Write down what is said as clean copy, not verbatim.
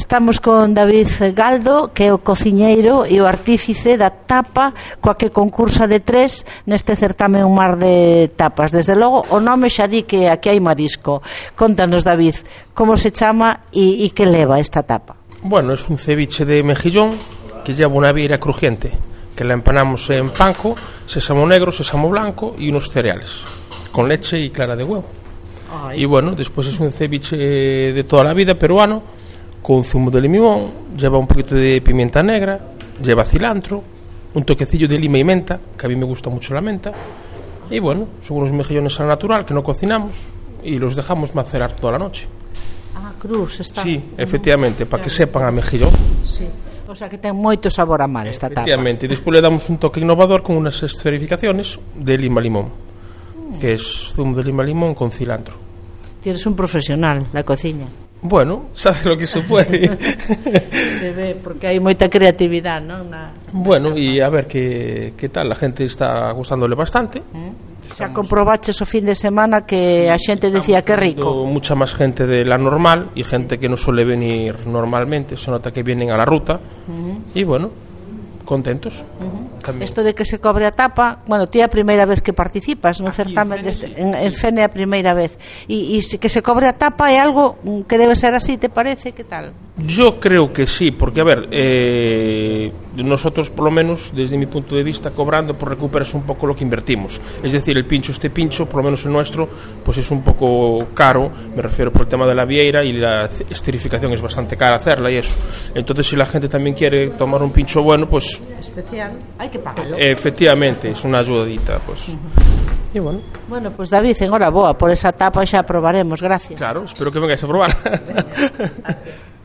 Estamos con David Galdo, que é o cociñeiro e o artífice da tapa coa que concursa de 3 neste certame Un Mar de Tapas. Desde logo, o nome xa di que aquí hai marisco. Contanos, David, como se chama e que leva esta tapa? Bueno, es un ceviche de mejillón que lleva una vieira crujiente, que la empanamos en panko, sésamo negro, sésamo blanco y unos cereales, con leche y clara de huevo. Ay. Y bueno, después es un ceviche de toda la vida peruano, con zumo de limón, lleva un poquito de pimienta negra, lleva cilantro, un toquecillo de lima y menta, que a mí me gusta mucho la menta, y bueno, son unos mejillones al natural que no cocinamos y los dejamos macerar toda la noche. Ah, cruz está. Sí, efectivamente, para que sepan a mejillón. Sí. O sea que ten moito sabor a mar esta tapa. Efectivamente, y después le damos un toque innovador con unas esferificaciones de lima-limón, que es zumo de lima-limón con cilantro. Tienes un profesional na cociña. Bueno, sabe lo que se puede. Se ve, porque hai moita creatividade, non? Bueno, e a ver que tal, a gente está gustándole bastante. Xa comprobaches o fin de semana que a xente decía que rico. Mucha máis gente de la normal e gente que non suele venir normalmente, se nota que vienen a la ruta. E bueno, contentos. Isto de que se cobre a tapa, bueno, ti é a primeira vez que participas no certamen en Fene a primeira vez. E que se cobre a tapa é algo que debe ser así, te parece? Que tal? Yo creo que sí, porque a ver, nosotros por lo menos desde mi punto de vista cobrando pues recuperas un poco lo que invertimos, es decir, este pincho por lo menos el nuestro pues es un poco caro, me refiero por el tema de la vieira y la esterificación es bastante cara hacerla y eso, entonces si la gente también quiere tomar un pincho bueno pues especial, hay que pagarlo, efectivamente es una ayudadita pues. Y bueno, pues David, enhoraboa por esa tapa, xa probaremos, gracias. Claro, espero que vengáis a probar.